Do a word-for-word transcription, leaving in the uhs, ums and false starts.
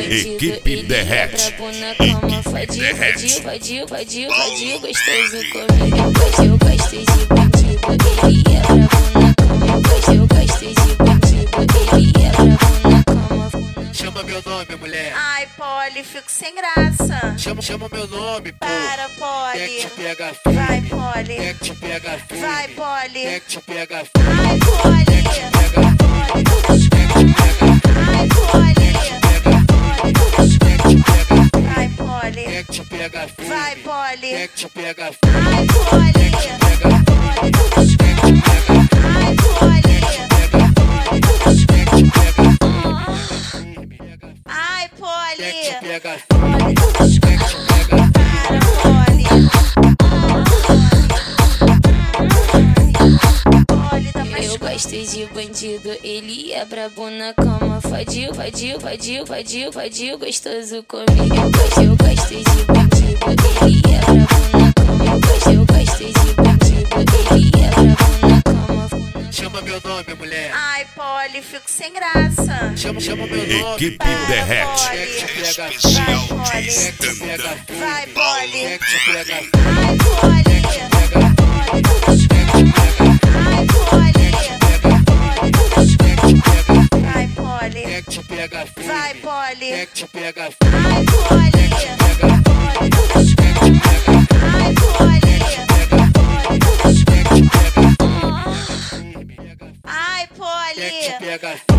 Equipe derrete. Equipe derrete. Vadio, vadio, vadio, gostoso comigo. Eu gostei de bandido, ele é brabo na cama. Eu gostei de bandido, ele é brabo na cama. Chama meu nome, mulher. Ai, Polly, fico sem graça. Chama, chama meu nome, pô. Para, Polly. Quer que te pega firme? Vai, Polly. Quer que te pega firme? Vai, Polly. Quer que te pega firme? Ai, Polly. Quer que te pega firme? Quer que te pega Ai, Polly. Vai, Polly. Quer que te pega firme? Vai, Polly. Quer que te pega firme? Ai, Polly. Quer que te pega firme? Ai, Polly. Ai, Polly. Quer que te pega firme? Quer que te pega firme? Para, Polly. Polly, tá mais Eu gostei de bandido, ele é brabo na cama. Vadio, vadio, vadio, vadio, vadio, gostoso comigo. Eu gostei, eu gostei de bandido, ele é brabo na cama. Eu gostei, eu gostei de bandido, ele é brabo na cama. Chama meu nome, mulher. Ai, Polly, fico sem graça. Chama, chama meu nome. Equipe Para, derrete. Quer que te pega firme? Especial Vai, de Quer que te pega Tantã. firme? Vai, Polly. Quer que te pega firme? Ai, Polly. Ai, Polly. Ai, Polly. Quer que te pega firme? Vai, Polly. Quer que te pega firme? Ai, Polly. Ai, Polly. Ai, Quer que te Polly. pega firme?